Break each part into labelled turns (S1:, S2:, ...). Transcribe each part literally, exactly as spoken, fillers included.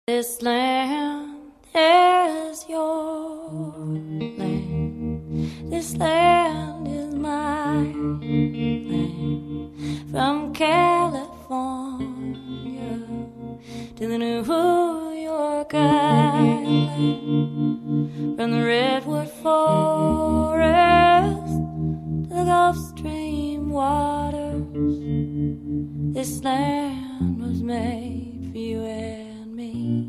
S1: This land is your land. This land is my land. From California to the New York Island. From the Redwood Forest to the Gulf Stream waters. This land was made for you and me.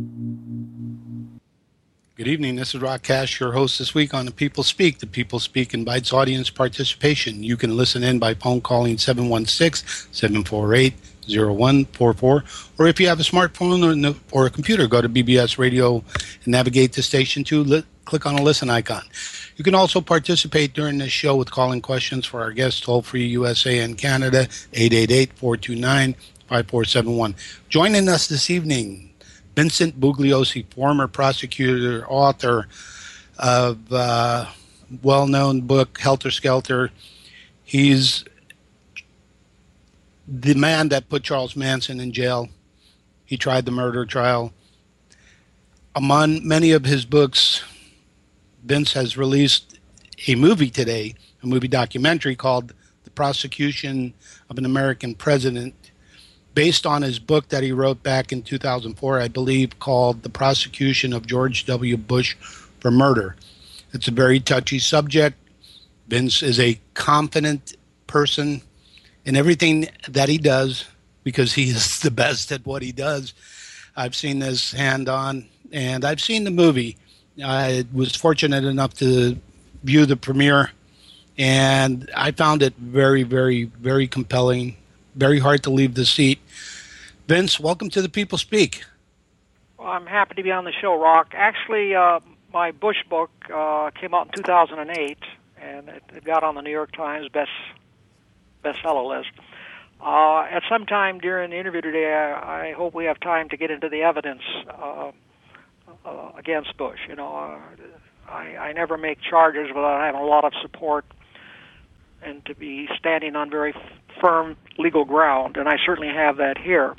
S2: Good evening. This is Rock Cash, your host this week on The People Speak. The People Speak invites audience participation. You can listen in by phone calling seven one six, seven four eight, zero one four four. Or if you have a smartphone or a computer, go to B B S Radio and navigate to Station two. Li- click on the listen icon. You can also participate during this show with calling questions for our guests, toll-free U S A and Canada, eight eight eight, four two nine, five four seven one. Joining us this evening, Vincent Bugliosi, former prosecutor, author of uh, well-known book, Helter Skelter. He's the man that put Charles Manson in jail. He tried the murder trial. Among many of his books, Vince has released a movie today, a movie documentary called The Prosecution of an American President, based on his book that he wrote back in two thousand four, I believe, called The Prosecution of George W. Bush for Murder. It's a very touchy subject. Vince is a confident person in everything that he does because he is the best at what he does. I've seen this hand-on, and I've seen the movie. I was fortunate enough to view the premiere, and I found it very, very, very compelling, very hard to leave the seat. Vince, welcome to The People Speak.
S3: Well, I'm happy to be on the show, Rock. Actually, uh, my Bush book uh, came out in two thousand eight, and it, it got on the New York Times best bestseller list. Uh, at some time during the interview today, I, I hope we have time to get into the evidence uh, uh, against Bush. You know, uh, I, I never make charges without having a lot of support and to be standing on very f- firm legal ground, and I certainly have that here.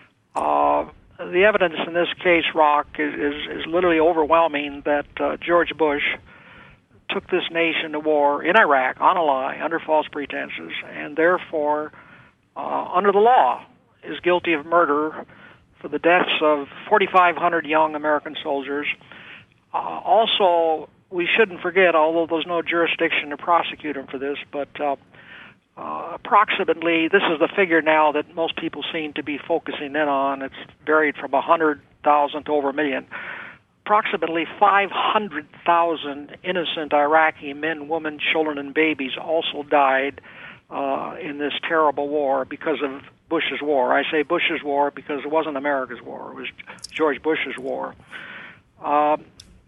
S3: Uh, the evidence in this case, Rock, is, is, is literally overwhelming that uh, George Bush took this nation to war in Iraq on a lie, under false pretenses, and therefore, uh, under the law, is guilty of murder for the deaths of forty-five hundred young American soldiers. Uh, also, we shouldn't forget, although there's no jurisdiction to prosecute him for this, but uh, uh, approximately, this is the figure now that most people seem to be focusing in on. It's varied from one hundred thousand to over a million. Approximately five hundred thousand innocent Iraqi men, women, children, and babies also died uh, in this terrible war because of Bush's war. I say Bush's war because it wasn't America's war. It was George Bush's war. Uh,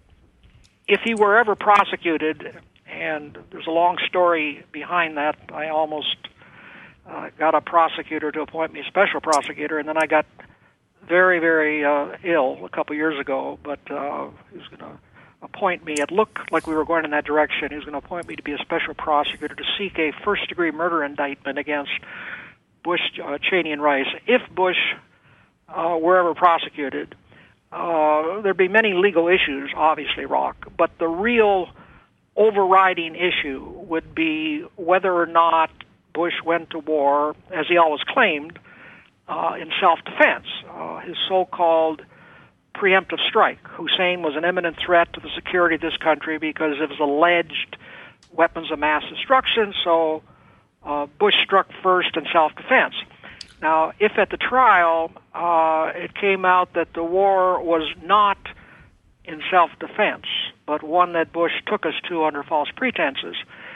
S3: If he were ever prosecuted, and there's a long story behind that, I almost uh, got a prosecutor to appoint me a special prosecutor, and then I got very, very uh, ill a couple years ago, but uh, he was going to appoint me. It looked like we were going in that direction. He was going to appoint me to be a special prosecutor to seek a first-degree murder indictment against Bush, uh, Cheney, and Rice. If Bush uh, were ever prosecuted, Uh, there'd be many legal issues, obviously, Rock, but the real overriding issue would be whether or not Bush went to war, as he always claimed, uh, in self-defense. Uh, his so-called preemptive strike. Hussein was an imminent threat to the security of this country because of his alleged weapons of mass destruction, so uh, Bush struck first in self-defense. Now, if at the trial uh, it came out that the war was not in self-defense, but one that Bush took us to under false pretenses,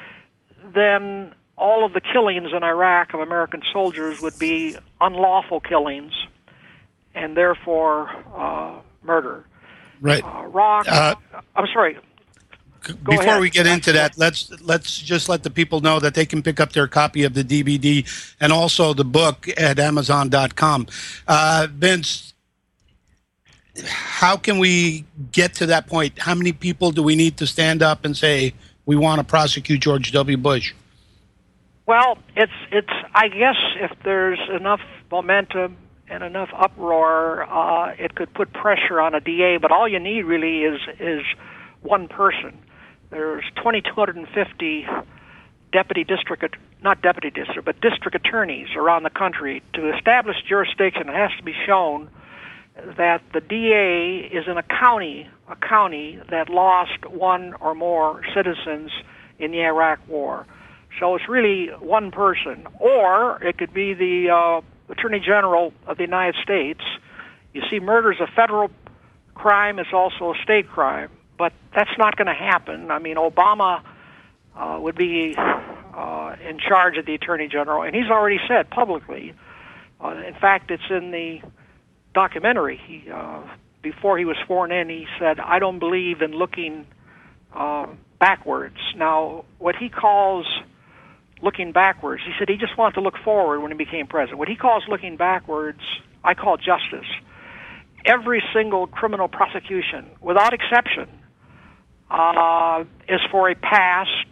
S3: then all of the killings in Iraq of American soldiers would be unlawful killings and therefore uh, murder.
S2: Right.
S3: Uh, Rock, uh, I'm sorry. Go
S2: Before
S3: ahead.
S2: we get into that, let's let's just let the people know that they can pick up their copy of the D V D and also the book at amazon dot com. Uh, Vince, how can we get to that point? How many people do we need to stand up and say we want to prosecute George W. Bush?
S3: Well, it's it's. I guess if there's enough momentum and enough uproar, uh, it could put pressure on a D A. But all you need really is is one person. There's two thousand two hundred fifty deputy district, not deputy district, but district attorneys around the country. To establish jurisdiction, it has to be shown that the D A is in a county, a county that lost one or more citizens in the Iraq War. So it's really one person. Or it could be the uh, Attorney General of the United States. You see, murder is a federal crime. It's also a state crime. But that's not going to happen. I mean, Obama uh, would be uh, in charge of the Attorney General, and he's already said publicly, uh, in fact, it's in the documentary, he, uh, before he was sworn in, he said, I don't believe in looking uh, backwards. Now, what he calls looking backwards, he said he just wanted to look forward when he became president. What he calls looking backwards, I call justice. Every single criminal prosecution, without exception, uh, is for a past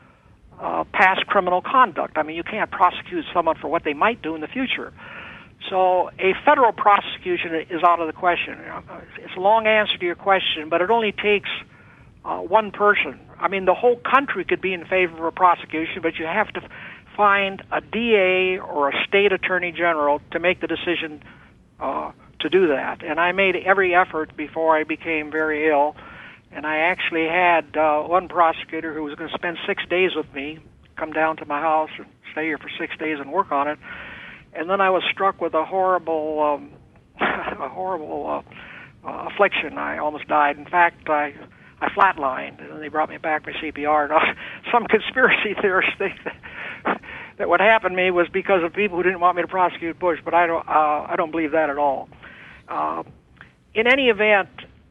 S3: uh, past criminal conduct. I mean, you can't prosecute someone for what they might do in the future. So a federal prosecution is out of the question. It's a long answer to your question, but it only takes uh, one person. I mean, the whole country could be in favor of a prosecution, but you have to find a D A or a state attorney general to make the decision uh, to do that. And I made every effort before I became very ill. And I actually had uh, one prosecutor who was going to spend six days with me, come down to my house and stay here for six days and work on it. And then I was struck with a horrible, um, a horrible uh, uh, affliction. I almost died. In fact, I I flatlined, and they brought me back by C P R. Now, some conspiracy theorists think that, that what happened to me was because of people who didn't want me to prosecute Bush, but I don't. Uh, I don't believe that at all. Uh, in any event,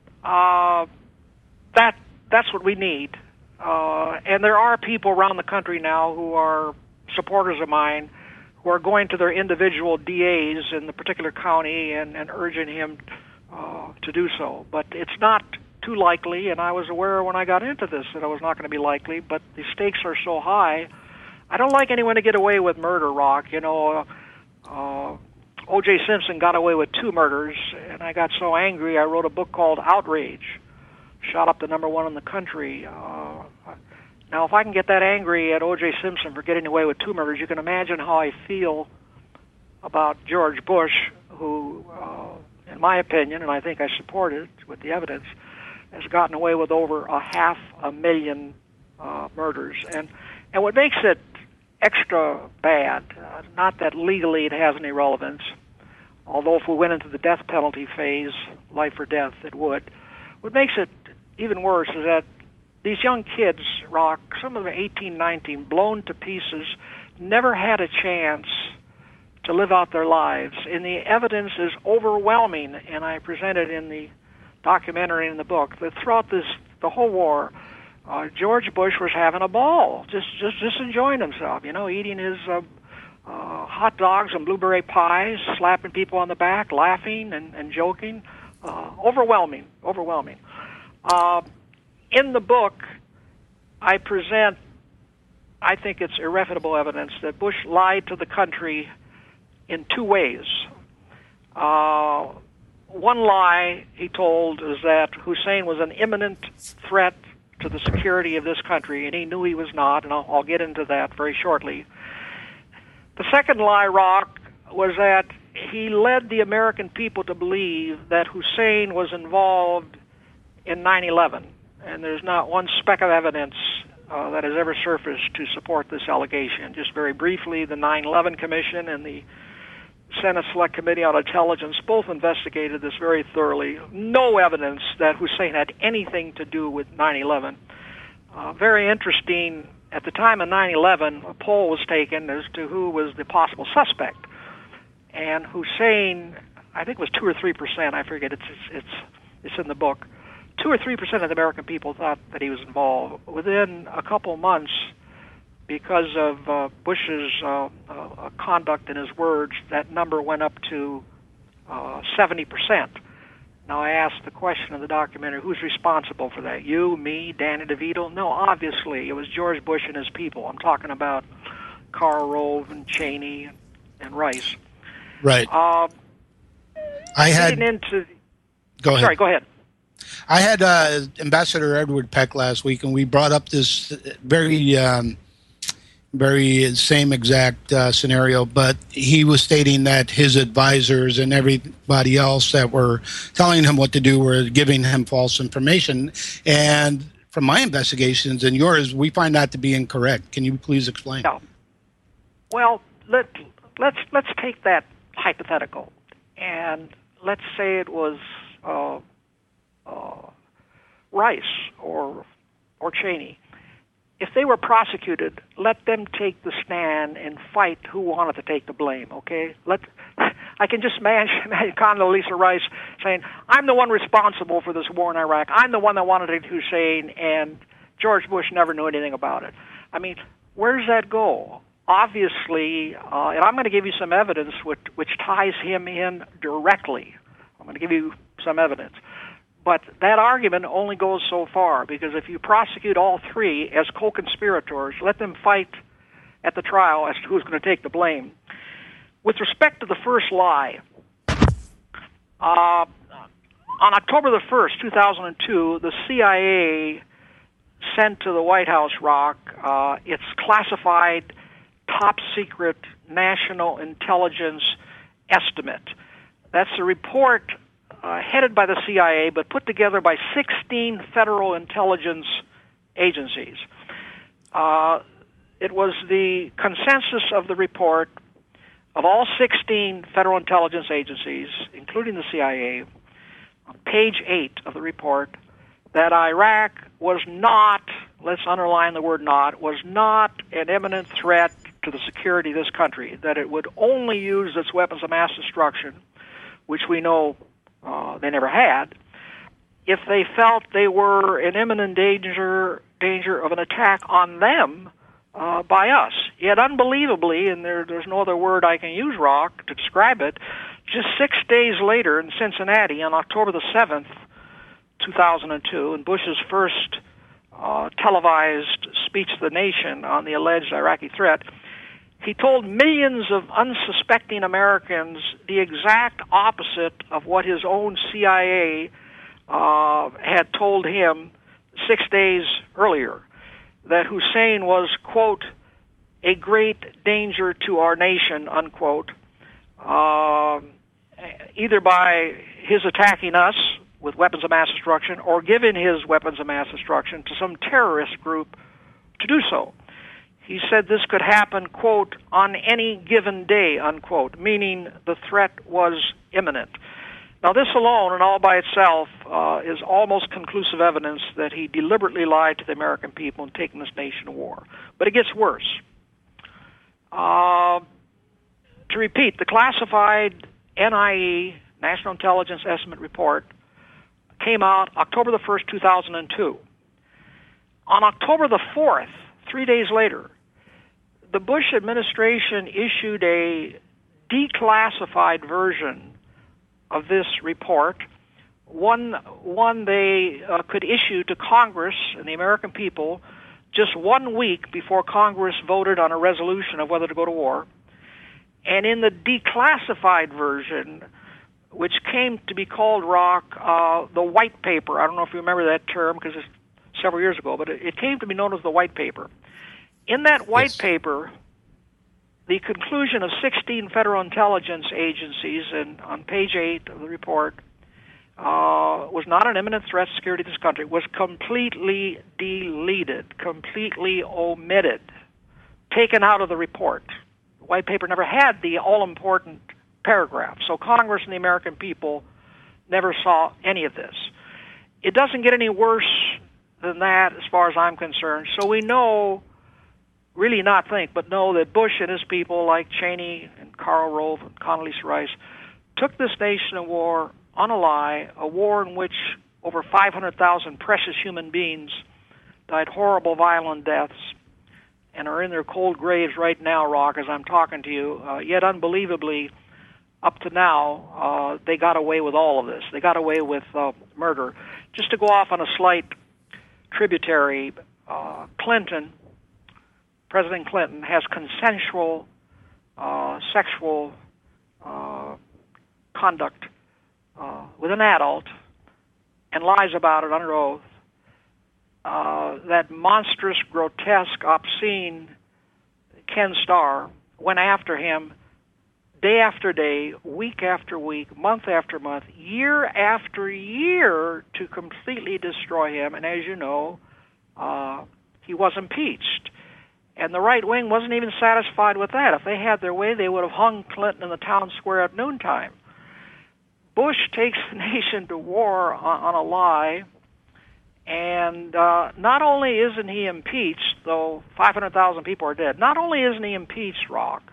S3: uh, that that's what we need. Uh, and there are people around the country now who are supporters of mine, who are going to their individual D As in the particular county and, and urging him uh, to do so. But it's not too likely, and I was aware when I got into this that it was not going to be likely, but the stakes are so high. I don't like anyone to get away with murder, Rock. You know, uh, O J Simpson got away with two murders, and I got so angry I wrote a book called Outrage, shot up to number one in the country. Uh, Now, if I can get that angry at O J Simpson for getting away with two murders, you can imagine how I feel about George Bush, who, uh, in my opinion, and I think I support it with the evidence, has gotten away with over a half a million uh, murders. And and what makes it extra bad, uh, not that legally it has any relevance, although if we went into the death penalty phase, life or death, it would. What makes it even worse is that these young kids, Rock, some of them eighteen, nineteen, blown to pieces, never had a chance to live out their lives. And the evidence is overwhelming, and I presented in the documentary and in the book, that throughout this, the whole war, uh, George Bush was having a ball, just, just, just enjoying himself, you know, eating his uh, uh, hot dogs and blueberry pies, slapping people on the back, laughing and, and joking. Uh, overwhelming, overwhelming. Uh, In the book, I present, I think it's irrefutable evidence that Bush lied to the country in two ways. Uh, one lie he told is that Hussein was an imminent threat to the security of this country, and he knew he was not, and I'll, I'll get into that very shortly. The second lie, Rock, was that he led the American people to believe that Hussein was involved in nine eleven. And there's not one speck of evidence uh, that has ever surfaced to support this allegation. Just very briefly, the nine eleven Commission and the Senate Select Committee on Intelligence both investigated this very thoroughly. No evidence that Hussein had anything to do with nine eleven. Uh, very interesting, at the time of nine eleven, a poll was taken as to who was the possible suspect. And Hussein, I think it was two or three percent, I forget, it's, it's, it's, it's in the book. Two or three percent of the American people thought that he was involved. Within a couple months, because of uh, Bush's uh, uh, conduct and his words, that number went up to uh, seventy percent. Now, I asked the question in the documentary, who's responsible for that? You, me, Danny DeVito? No, obviously, it was George Bush and his people. I'm talking about Karl Rove and Cheney and Rice.
S2: Right.
S3: Uh,
S2: I had
S3: getting into.
S2: Go ahead.
S3: Sorry, go ahead.
S2: I had uh, Ambassador Edward Peck last week, and we brought up this very, um, very same exact uh, scenario. But he was stating that his advisors and everybody else that were telling him what to do were giving him false information. And from my investigations and yours, we find that to be incorrect. Can you please explain?
S3: No. Well, let let's let's take that hypothetical, and let's say it was. Uh, Uh, Rice or or Cheney. If they were prosecuted, let them take the stand and fight who wanted to take the blame. Okay, let I can just imagine Condoleezza Rice saying, "I'm the one responsible for this war in Iraq. I'm the one that wanted it Hussein, and George Bush never knew anything about it." I mean, where does that go? Obviously, uh, and I'm going to give you some evidence which which ties him in directly. I'm going to give you some evidence. But that argument only goes so far, because if you prosecute all three as co-conspirators, let them fight at the trial as to who's going to take the blame. With respect to the first lie, uh, on October the first, two thousand two, the C I A sent to the White House, Rock, uh, its classified, top-secret national intelligence estimate. That's a report Uh, headed by the C I A, but put together by sixteen federal intelligence agencies. Uh, it was the consensus of the report of all sixteen federal intelligence agencies, including the C I A, on page eight of the report, that Iraq was not, let's underline the word not, was not an imminent threat to the security of this country, that it would only use its weapons of mass destruction, which we know Uh, they never had, if they felt they were in imminent danger danger of an attack on them uh, by us. Yet unbelievably, and there, there's no other word I can use, Rock, to describe it, just six days later in Cincinnati, on October the seventh, two thousand two, in Bush's first uh, televised speech to the nation on the alleged Iraqi threat, he told millions of unsuspecting Americans the exact opposite of what his own C I A uh, had told him six days earlier, that Hussein was, quote, a great danger to our nation, unquote, uh, either by his attacking us with weapons of mass destruction or giving his weapons of mass destruction to some terrorist group to do so. He said this could happen, quote, on any given day, unquote, meaning the threat was imminent. Now, this alone and all by itself uh, is almost conclusive evidence that he deliberately lied to the American people and taken this nation to war. But it gets worse. Uh, to repeat, the classified N I E, National Intelligence Estimate Report, came out October the first, two thousand two. On October the fourth, three days later, the Bush administration issued a declassified version of this report, one one they uh, could issue to Congress and the American people just one week before Congress voted on a resolution of whether to go to war. And in the declassified version, which came to be called, Rock, uh, the white paper. I don't know if you remember that term because it's several years ago, but it, it came to be known as the white paper. In that white yes. paper, the conclusion of sixteen federal intelligence agencies, and on page eight of the report, uh, was not an imminent threat to security of this country, was completely deleted, completely omitted, taken out of the report. The white paper never had the all-important paragraph, so Congress and the American people never saw any of this. It doesn't get any worse than that as far as I'm concerned. So we know, really not think, but know that Bush and his people like Cheney and Karl Rove and Condoleezza Rice took this nation to war on a lie, a war in which over five hundred thousand precious human beings died horrible, violent deaths and are in their cold graves right now, Rock, as I'm talking to you. Uh, yet unbelievably, up to now, uh, they got away with all of this. They got away with uh, murder. Just to go off on a slight tributary, uh, Clinton, President Clinton, has consensual uh, sexual uh, conduct with an adult and lies about it under oath, uh, that monstrous, grotesque, obscene Ken Starr went after him day after day, week after week, month after month, year after year to completely destroy him. And as you know, uh, he was impeached. And the right wing wasn't even satisfied with that. If they had their way, they would have hung Clinton in the town square at noontime. Bush takes the nation to war on, on a lie, and uh, not only isn't he impeached, though five hundred thousand people are dead, not only isn't he impeached, Rock,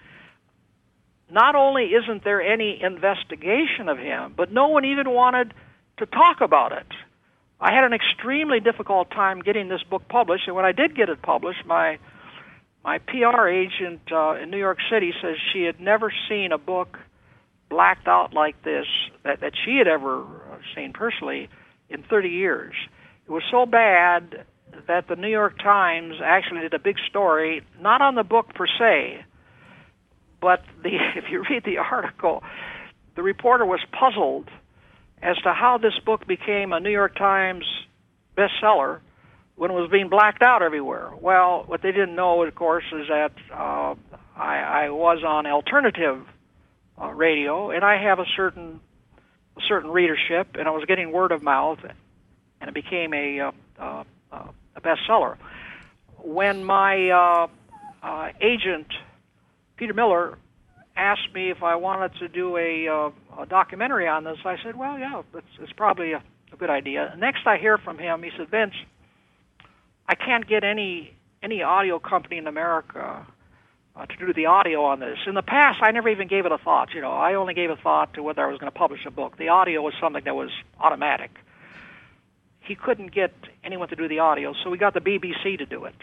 S3: not only isn't there any investigation of him, but no one even wanted to talk about it. I had an extremely difficult time getting this book published, and when I did get it published, my my P R agent uh, in New York City says she had never seen a book blacked out like this that, that she had ever seen personally in thirty years. It was so bad that the New York Times actually did a big story, not on the book per se, but the, if you read the article, the reporter was puzzled as to how this book became a New York Times bestseller when it was being blacked out everywhere. Well, what they didn't know, of course, is that uh, I, I was on alternative uh, radio, and I have a certain a certain readership, and I was getting word of mouth, and it became a, uh, uh, a bestseller. When my uh, uh, agent, Peter Miller, asked me if I wanted to do a, uh, a documentary on this, I said, well, yeah, it's, it's probably a, a good idea. Next I hear from him, he said, Vince, I can't get any any audio company in America uh, to do the audio on this. In the past, I never even gave it a thought. You know, I only gave a thought to whether I was going to publish a book. The audio was something that was automatic. He couldn't get anyone to do the audio, so we got the B B C to do it.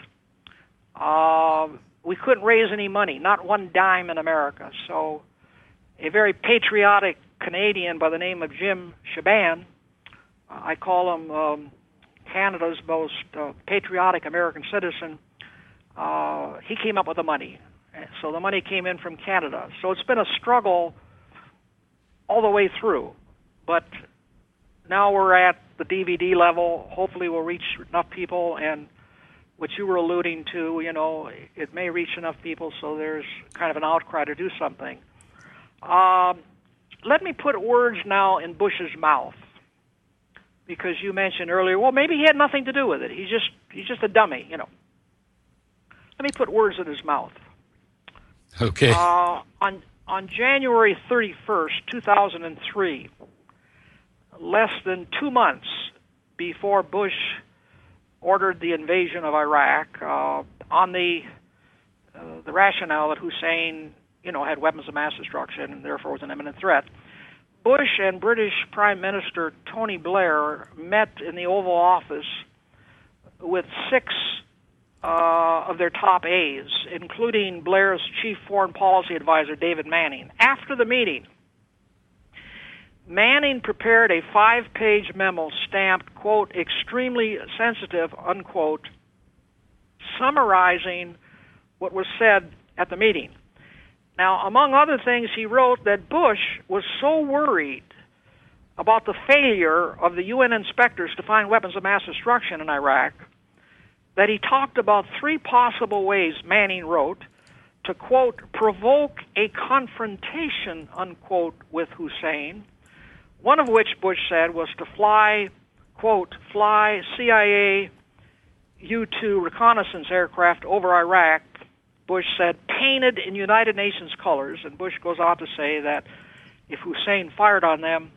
S3: Uh, we couldn't raise any money, not one dime in America. So a very patriotic Canadian by the name of Jim Shaban, uh, I call him um, Canada's most uh, patriotic American citizen, uh, he came up with the money. So the money came in from Canada. So it's been a struggle all the way through. But now we're at the D V D level. Hopefully we'll reach enough people, and what you were alluding to, you know, it may reach enough people so there's kind of an outcry to do something. Um, let me put words now in Bush's mouth, because you mentioned earlier, well, maybe he had nothing to do with it. He's just he's just a dummy, you know. Let me put words in his mouth.
S2: Okay.
S3: Uh, on on January thirty-first, two thousand three, less than two months before Bush ordered the invasion of Iraq, uh, on the uh, the rationale that Hussein, you know, had weapons of mass destruction and therefore was an imminent threat, Bush and British Prime Minister Tony Blair met in the Oval Office with six uh, of their top aides, including Blair's chief foreign policy advisor, David Manning. After the meeting, Manning prepared a five-page memo stamped, quote, extremely sensitive, unquote, summarizing what was said at the meeting. Now, among other things, he wrote that Bush was so worried about the failure of the U N inspectors to find weapons of mass destruction in Iraq that he talked about three possible ways, Manning wrote, to, quote, provoke a confrontation, unquote, with Hussein, one of which Bush said was to fly, quote, fly C I A U two reconnaissance aircraft over Iraq, Bush said, painted in United Nations colors. And Bush goes on to say that if Hussein fired on them,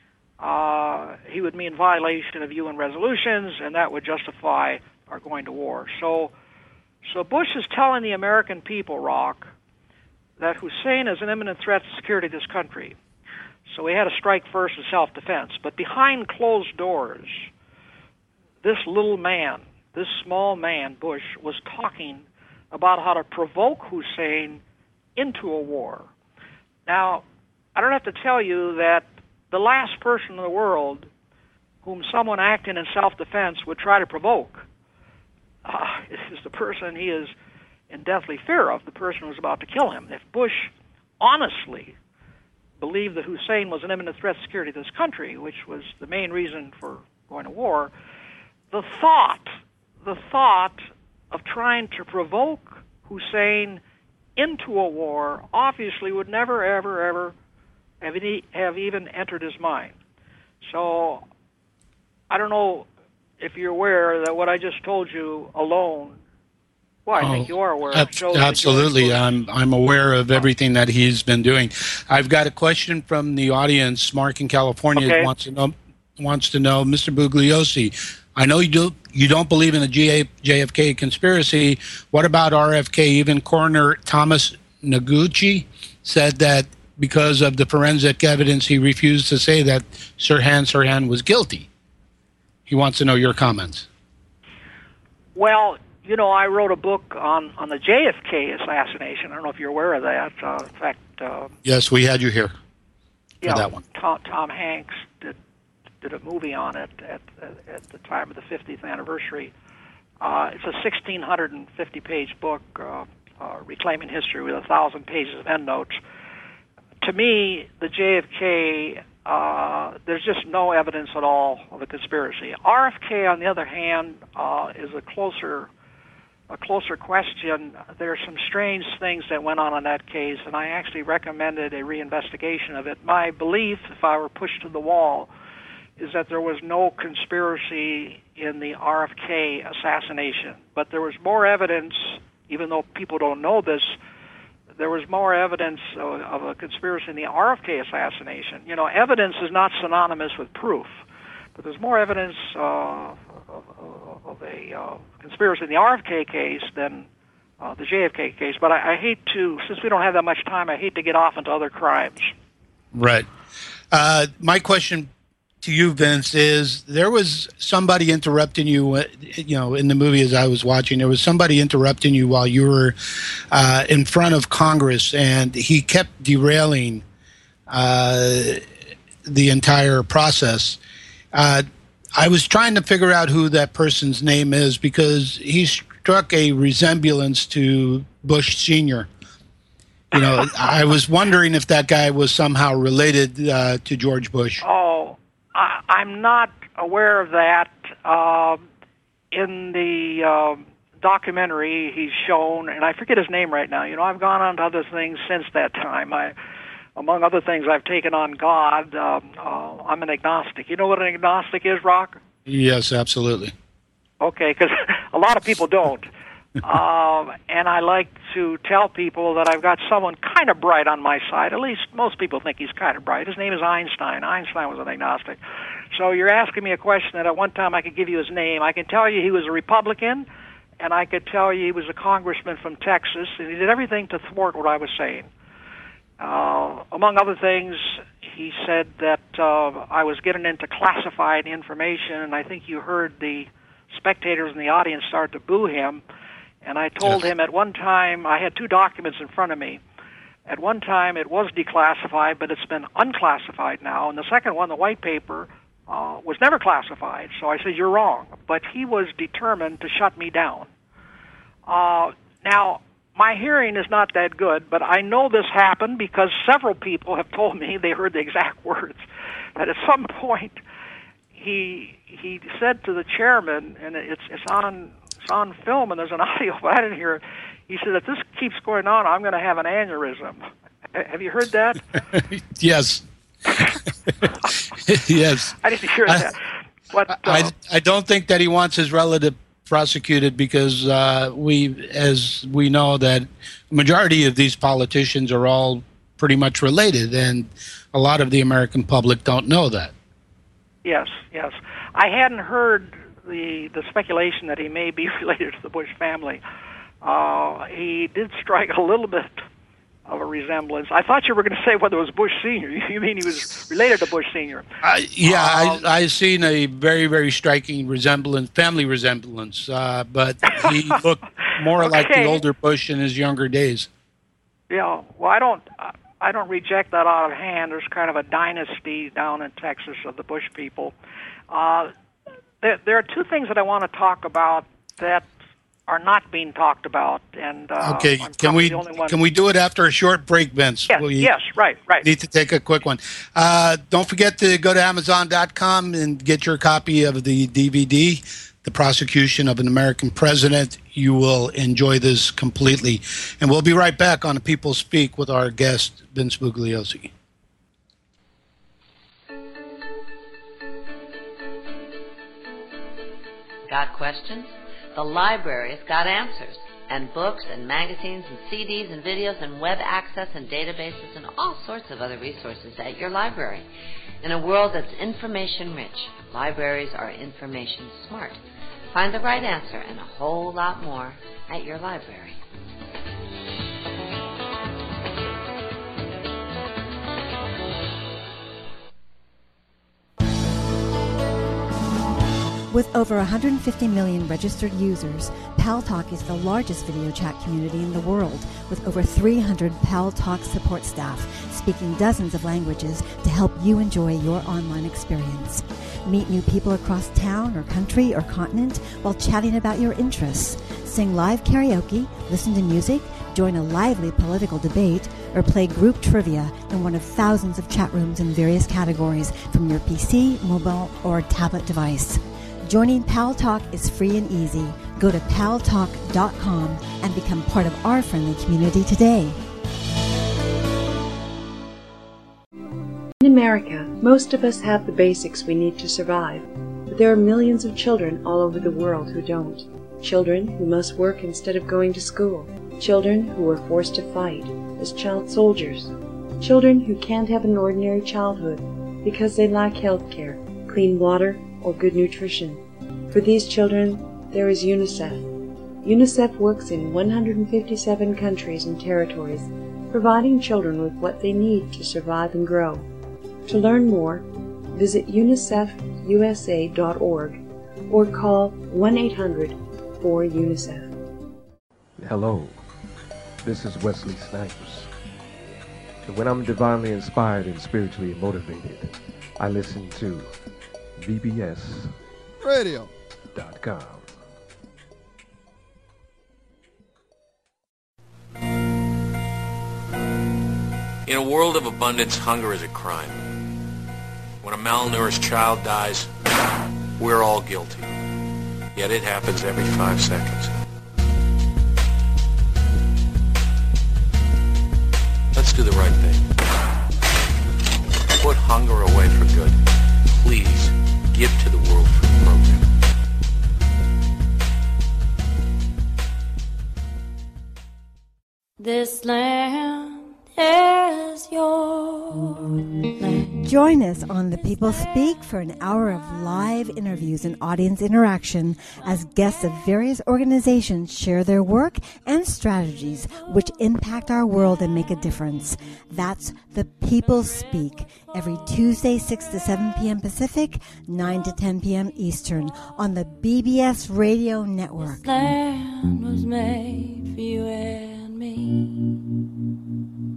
S3: uh, he would mean violation of U N resolutions, and that would justify our going to war. So, so Bush is telling the American people, Rock, that Hussein is an imminent threat to the security of this country. So we had to strike first in self-defense. But behind closed doors, this little man, this small man, Bush, was talking about how to provoke Hussein into a war. Now, I don't have to tell you that the last person in the world whom someone acting in self-defense would try to provoke uh, is the person he is in deathly fear of, the person who's about to kill him. If Bush honestly believed that Hussein was an imminent threat to security of this country, which was the main reason for going to war, the thought, the thought of trying to provoke Hussein into a war obviously would never, ever, ever have, any, have even entered his mind. So I don't know if you're aware that what I just told you alone, well, I
S2: oh,
S3: think you are aware.
S2: Ab- absolutely, I'm I'm aware of everything that he's been doing. I've got a question from the audience. Mark in California
S3: okay.
S2: wants to know wants to know, Mister Bugliosi, I know you do you don't believe in the J F K conspiracy. What about R F K? Even Coroner Thomas Noguchi said that because of the forensic evidence, he refused to say that Sirhan Sirhan was guilty. He wants to know your comments.
S3: Well, you know, I wrote a book on, on the J F K assassination. I don't know if you're aware of that. Uh, in fact, uh,
S2: yes, we had you here for
S3: yeah,
S2: that one.
S3: Tom, Tom Hanks did did a movie on it at at the time of the fiftieth anniversary. Uh, it's a sixteen fifty page book, uh, uh, reclaiming history, with a thousand pages of endnotes. To me, the J F K, uh, there's just no evidence at all of a conspiracy. R F K, on the other hand, uh, is a closer a closer question. There are some strange things that went on in that case, and I actually recommended a reinvestigation of it. My belief, if I were pushed to the wall, is that there was no conspiracy in the R F K assassination. But there was more evidence, even though people don't know this, there was more evidence of, of a conspiracy in the R F K assassination. You know, evidence is not synonymous with proof, but there's more evidence uh, of, of, of a uh, conspiracy in the R F K case than uh, the J F K case. But I, I hate to, since we don't have that much time, I hate to get off into other crimes.
S2: Right. Uh, my question to you, Vince, is there was somebody interrupting you, you know, in the movie as I was watching, there was somebody interrupting you while you were uh, in front of Congress, and he kept derailing uh, the entire process. Uh, I was trying to figure out who that person's name is because he struck a resemblance to Bush Senior You know, I was wondering if that guy was somehow related uh, to George Bush.
S3: Oh, I, I'm not aware of that. Uh, in the uh, documentary, he's shown, and I forget his name right now. You know, I've gone on to other things since that time. I, among other things, I've taken on God. Uh, uh, I'm an agnostic. You know what an agnostic is, Rock?
S2: Yes, absolutely.
S3: Okay, because a lot of people don't. um, and I like to tell people that I've got someone kind of bright on my side. At least most people think he's kind of bright. His name is Einstein. Einstein was an agnostic. So you're asking me a question that at one time I could give you his name. I can tell you he was a Republican, and I could tell you he was a congressman from Texas, and he did everything to thwart what I was saying. Uh, among other things, he said that uh, I was getting into classified information, and I think you heard the spectators in the audience start to boo him. And I told
S2: yes.
S3: him at one time, I had two documents in front of me. At one time, it was declassified, but it's been unclassified now. And the second one, the white paper, uh, was never classified. So I said, you're wrong. But he was determined to shut me down. Uh, now, my hearing is not that good, but I know this happened because several people have told me they heard the exact words, that at some point he he said to the chairman, and it's it's on... It's on film, and there's an audio, but I didn't hear it. He said, if this keeps going on, I'm going to have an aneurysm. Have you heard that?
S2: Yes. Yes.
S3: I didn't hear that. But, uh,
S2: I, I don't think that he wants his relative prosecuted because uh, we, as we know, that the majority of these politicians are all pretty much related, and a lot of the American public don't know that.
S3: Yes, yes. I hadn't heard the the speculation that he may be related to the Bush family. Uh, he did strike a little bit of a resemblance. I thought you were going to say whether it was Bush Senior You mean he was related to Bush Senior
S2: Uh, yeah,
S3: um,
S2: I I seen a very, very striking resemblance, family resemblance, uh, but he looked more
S3: okay.
S2: like the older Bush in his younger days.
S3: Yeah, well, I don't... I don't reject that out of hand. There's kind of a dynasty down in Texas of the Bush people. Uh, there, there are two things that I want to talk about that are not being talked about. And uh,
S2: okay,
S3: I'm
S2: can we
S3: the only one.
S2: can we do it after a short break, Vince?
S3: Yes,
S2: we
S3: yes, right, right.
S2: Need to take a quick one. Uh, don't forget to go to Amazon dot com and get your copy of the D V D, The Prosecution of an American President. You will enjoy this completely. And we'll be right back on The People Speak with our guest, Vince Bugliosi.
S4: Got questions? The library's got answers. And books and magazines and C Ds and videos and web access and databases and all sorts of other resources at your library. In a world that's information rich, libraries are information smart. Find the right answer and a whole lot more at your library.
S5: With over one hundred fifty million registered users, Paltalk is the largest video chat community in the world, with over three hundred Paltalk support staff speaking dozens of languages to help you enjoy your online experience. Meet new people across town or country or continent while chatting about your interests. Sing live karaoke, listen to music, join a lively political debate, or play group trivia in one of thousands of chat rooms in various categories from your P C, mobile, or tablet device. Joining Paltalk is free and easy. Go to pal talk dot com and become part of our friendly community today.
S6: In America, most of us have the basics we need to survive, but there are millions of children all over the world who don't. Children who must work instead of going to school. Children who are forced to fight as child soldiers. Children who can't have an ordinary childhood because they lack health care, clean water, or good nutrition. For these children, there is UNICEF. UNICEF works in one hundred fifty-seven countries and territories, providing children with what they need to survive and grow. To learn more, visit unicef u s a dot org or call one eight hundred four UNICEF.
S7: Hello, this is Wesley Snipes. And when I'm divinely inspired and spiritually motivated, I listen to V B S radio dot com.
S8: In a world of abundance, hunger is a crime. When a malnourished child dies, we're all guilty. Yet it happens every five seconds. Let's do the right thing. Put hunger away for good. Please, give to the World Food Program.
S1: This land is your land.
S5: Join us on The People Speak for an hour of live interviews and audience interaction as guests of various organizations share their work and strategies which impact our world and make a difference. That's The People Speak, every Tuesday, six to seven p.m. Pacific, nine to ten p.m. Eastern, on the B B S Radio Network.
S1: This land was made for you and me.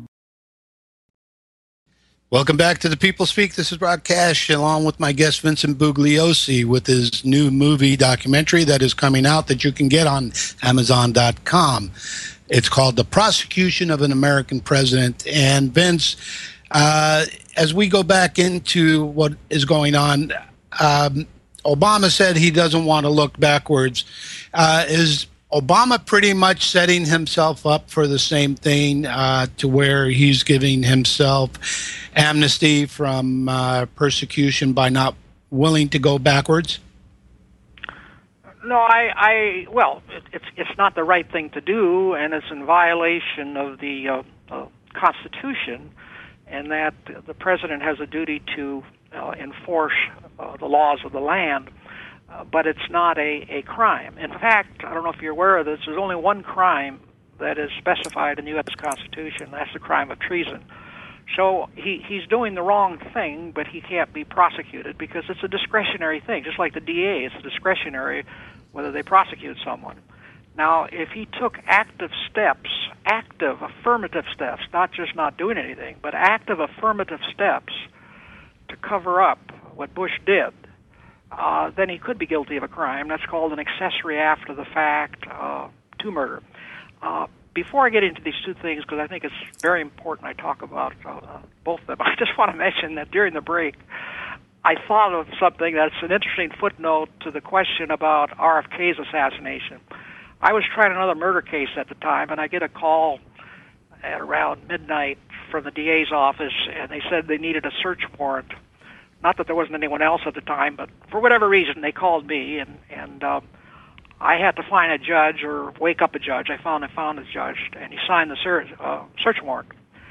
S2: Welcome back to The People Speak. This is Rod Cash, along with my guest Vincent Bugliosi, with his new movie documentary that is coming out that you can get on Amazon dot com. It's called The Prosecution of an American President. And Vince, uh, as we go back into what is going on, um, Obama said he doesn't want to look backwards. Uh, is Obama pretty much setting himself up for the same thing, uh, to where he's giving himself amnesty from uh, persecution by not willing to go backwards?
S3: No, I, I well, it, it's it's not the right thing to do, and it's in violation of the uh, uh, Constitution, and that the president has a duty to uh, enforce uh, the laws of the land. Uh, but it's not a, a crime. In fact, I don't know if you're aware of this, there's only one crime that is specified in the U S Constitution. That's the crime of treason. So he, he's doing the wrong thing, but he can't be prosecuted because it's a discretionary thing. Just like the D A, it's discretionary whether they prosecute someone. Now, if he took active steps, active, affirmative steps, not just not doing anything, but active, affirmative steps to cover up what Bush did, uh, then he could be guilty of a crime. That's called an accessory after the fact uh, to murder. Uh, before I get into these two things, because I think it's very important I talk about uh, both of them, I just want to mention that during the break, I thought of something that's an interesting footnote to the question about R F K's assassination. I was trying another murder case at the time, and I get a call at around midnight from the D A's office, and they said they needed a search warrant. Not that there wasn't anyone else at the time, but for whatever reason, they called me, and, and um, I had to find a judge or wake up a judge. I found I found a judge, and he signed the search, uh, search warrant.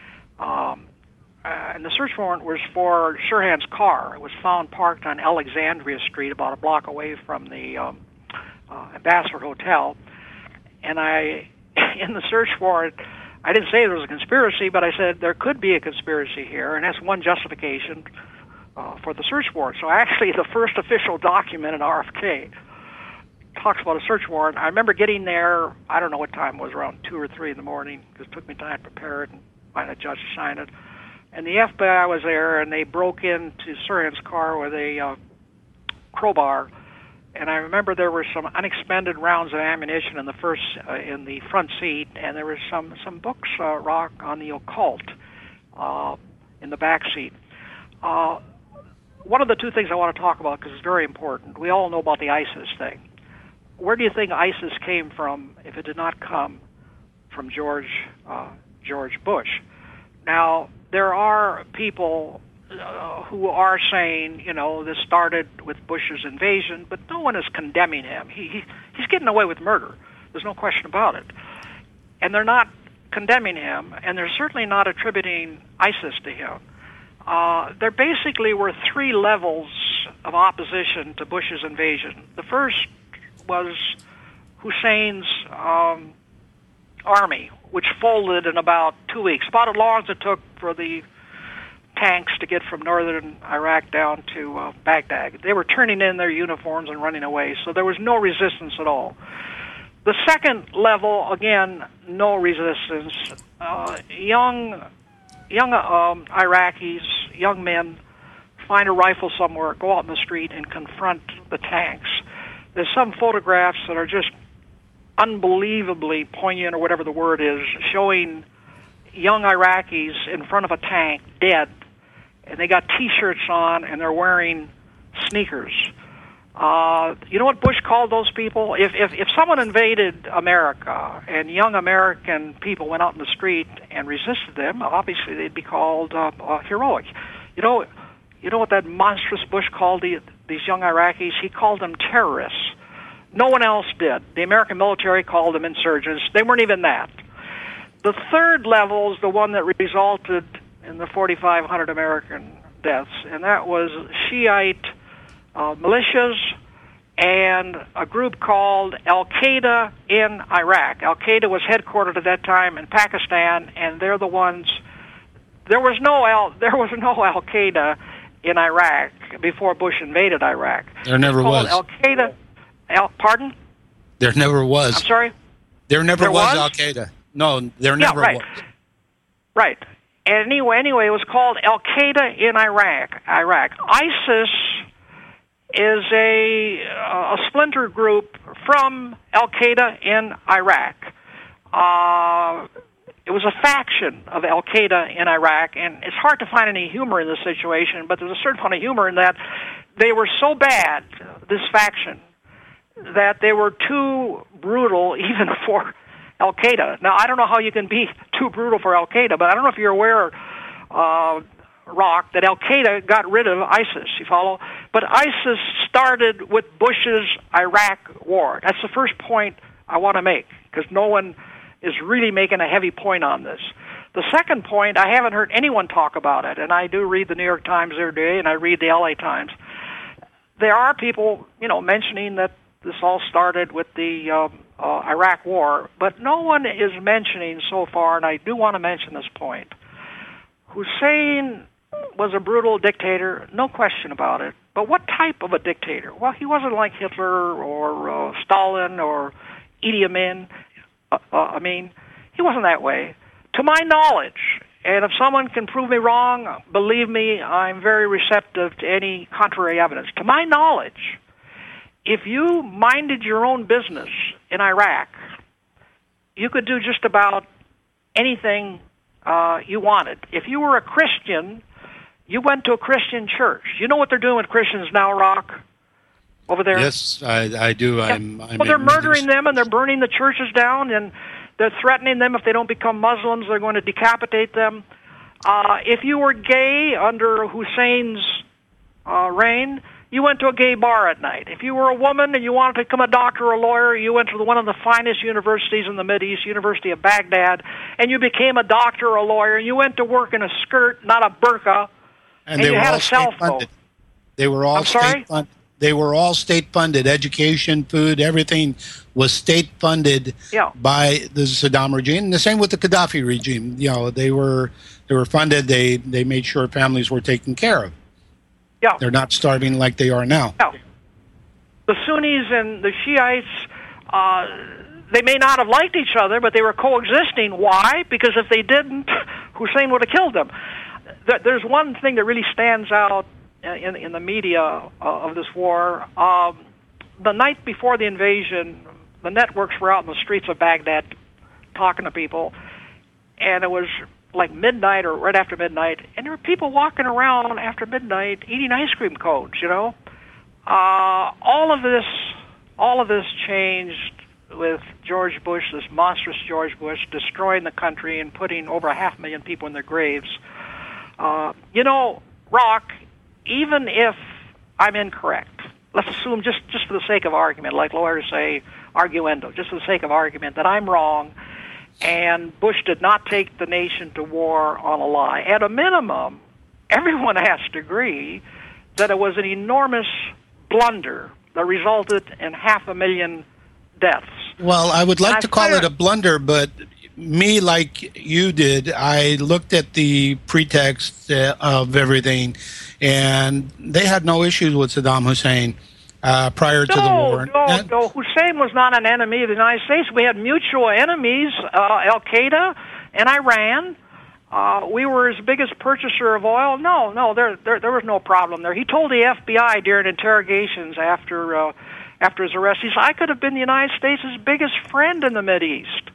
S3: Um, uh, and the search warrant was for Sirhan's car. It was found parked on Alexandria Street, about a block away from the um, uh, Ambassador Hotel. And I, in the search warrant, I didn't say there was a conspiracy, but I said there could be a conspiracy here, and that's one justification uh, for the search warrant. So actually, the first official document in R F K talks about a search warrant. I remember getting there, I don't know what time it was, around two or three in the morning, because it took me time to prepare it and find a judge to sign it. And the F B I was there, and they broke into Sirhan's car with a uh, crowbar. And I remember there were some unexpended rounds of ammunition in the first, uh, in the front seat, and there was some some books, uh, Rock, on the occult uh, in the back seat. Uh, one of the two things I want to talk about, because it's very important, we all know about the ISIS thing. Where do you think ISIS came from if it did not come from George uh, George Bush? Now, there are people Uh, who are saying, you know, this started with Bush's invasion, but no one is condemning him. He, he he's getting away with murder. There's no question about it. And they're not condemning him, and they're certainly not attributing ISIS to him. Uh, there basically were three levels of opposition to Bush's invasion. The first was Hussein's um, army, which folded in about two weeks, about as long as it took for the tanks to get from northern Iraq down to uh, Baghdad. They were turning in their uniforms and running away, so there was no resistance at all. The second level, again, no resistance. Uh, young young um, Iraqis, young men, find a rifle somewhere, go out in the street and confront the tanks. There's some photographs that are just unbelievably poignant, or whatever the word is, showing young Iraqis in front of a tank, dead, and they got T-shirts on, and they're wearing sneakers. Uh, you know what Bush called those people? If, if if someone invaded America and young American people went out in the street and resisted them, obviously they'd be called uh, uh, heroic. You know, you know what that monstrous Bush called the, these young Iraqis? He called them terrorists. No one else did. The American military called them insurgents. They weren't even that. The third level is the one that resulted in the forty-five hundred American deaths, and that was Shiite uh, militias and a group called Al-Qaeda in Iraq. Al-Qaeda was headquartered at that time in Pakistan, and they're the ones. There was no Al, there was no Al-Qaeda in Iraq before Bush invaded Iraq.
S2: There never was.
S3: Al-Qaeda. Al, pardon?
S2: There never was.
S3: I'm sorry?
S2: There never
S3: there
S2: was,
S3: was
S2: Al-Qaeda. No, there never
S3: yeah, right.
S2: was.
S3: Right. And anyway, anyway, it was called Al-Qaeda in Iraq. Iraq. ISIS is a, a splinter group from Al-Qaeda in Iraq. Uh, it was a faction of Al-Qaeda in Iraq, and it's hard to find any humor in this situation, but there's a certain amount of humor in that they were so bad, this faction, that they were too brutal even for Al-Qaeda. Now, I don't know how you can be too brutal for Al-Qaeda, but I don't know if you're aware, uh, Rock, that Al-Qaeda got rid of ISIS, you follow? But ISIS started with Bush's Iraq war. That's the first point I want to make, because no one is really making a heavy point on this. The second point, I haven't heard anyone talk about it, and I do read the New York Times every day, and I read the L A Times. There are people, you know, mentioning that this all started with the uh, uh, Iraq war, but no one is mentioning so far, and I do want to mention this point. Hussein was a brutal dictator, no question about it, but what type of a dictator? Well, he wasn't like Hitler or uh, Stalin or Idi Amin. Uh, uh, I mean, he wasn't that way. To my knowledge, And if someone can prove me wrong, believe me, I'm very receptive to any contrary evidence. To my knowledge, if you minded your own business in Iraq, you could do just about anything uh, you wanted. If you were a Christian, you went to a Christian church. You know what they're doing with Christians now, Rock? Over there?
S2: Yes, I, I do.
S3: Yeah.
S2: I'm, I'm
S3: well, they're murdering them, and they're burning the churches down, and they're threatening them if they don't become Muslims, they're going to decapitate them. Uh, if you were gay under Hussein's uh, reign, you went to a gay bar at night. If you were a woman and you wanted to become a doctor or a lawyer, you went to one of the finest universities in the Mideast, University of Baghdad, and you became a doctor or a lawyer, and you went to work in a skirt, not a burqa, and,
S2: and they
S3: you
S2: were
S3: had
S2: all
S3: a cell phone.
S2: funded. They were all
S3: I'm sorry?
S2: state funded. They were all state funded. Education, food, everything was state funded
S3: yeah.
S2: by the Saddam regime. And the same with the Gaddafi regime. You know, they were they were funded. They they made sure families were taken care of.
S3: Yeah.
S2: They're not starving like they are now.
S3: Yeah. The Sunnis and the Shiites, uh, they may not have liked each other, but they were coexisting. Why? Because if they didn't, Hussein would have killed them. There's one thing that really stands out in, in the media of this war. Um, the night before the invasion, the networks were out in the streets of Baghdad talking to people, and it was like midnight or right after midnight, and there were people walking around after midnight eating ice cream cones, you know. Uh, all of this, all of this changed with George Bush, this monstrous George Bush, destroying the country and putting over a half million people in their graves. Uh, you know, Rock, even if I'm incorrect, let's assume just, just for the sake of argument, like lawyers say, arguendo, just for the sake of argument, that I'm wrong, and Bush did not take the nation to war on a lie. At a minimum, everyone has to agree that it was an enormous blunder that resulted in half a million deaths.
S2: Well, I would like
S3: and
S2: to
S3: I
S2: call
S3: fired-
S2: it a blunder, but me, like you did, I looked at the pretext uh, of everything, and they had no issues with Saddam Hussein uh, prior to
S3: no,
S2: the war.
S3: No,
S2: And-
S3: no, Hussein was not an enemy of the United States. We had mutual enemies, uh, Al-Qaeda and Iran. Uh, we were his biggest purchaser of oil. No, no, there, there, there was no problem there. He told the F B I during interrogations after, uh, after his arrest, he said, I could have been the United States' biggest friend in the Mideast.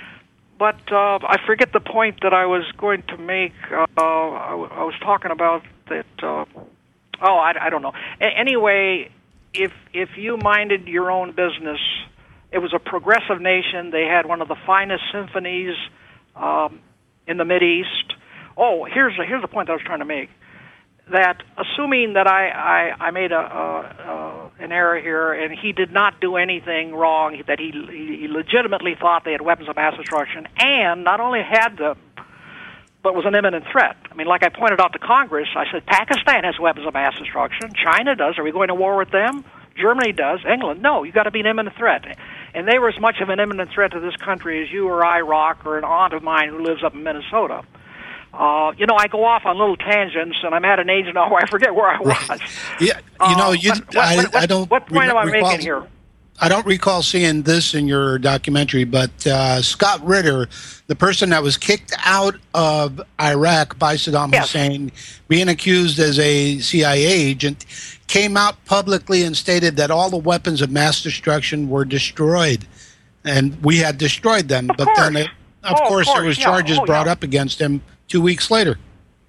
S3: But uh, I forget the point that I was going to make. Uh, I, w- I was talking about that. Uh, oh, I, I don't know. A- anyway, if if you minded your own business, it was a progressive nation. They had one of the finest symphonies um, in the Mideast. Oh, here's a, here's the point that I was trying to make. That assuming that I, I, I made a, uh, uh, an error here, and he did not do anything wrong, that he, he legitimately thought they had weapons of mass destruction, and not only had them, but was an imminent threat. I mean, like I pointed out to Congress, I said, Pakistan has weapons of mass destruction, China does, are we going to war with them? Germany does, England, no, you've got to be an imminent threat. And they were as much of an imminent threat to this country as you or I, Rock, or an aunt of mine who lives up in Minnesota. Uh, you know, I go off on little tangents, and I'm at an age now where I forget where I was.
S2: Right. Yeah, you know,
S3: Uh,
S2: you.
S3: what, what,
S2: I,
S3: what,
S2: I don't.
S3: What point am I
S2: recall,
S3: making here?
S2: I don't recall seeing this in your documentary, but uh, Scott Ritter, the person that was kicked out of Iraq by Saddam
S3: Yes.
S2: Hussein, being accused as a C I A agent, came out publicly and stated that all the weapons of mass destruction were destroyed, and we had destroyed them.
S3: Of
S2: but
S3: course.
S2: then, it, of,
S3: Oh, of
S2: course, there
S3: course,
S2: was
S3: yeah.
S2: charges
S3: Oh,
S2: brought
S3: yeah.
S2: up against him two weeks later.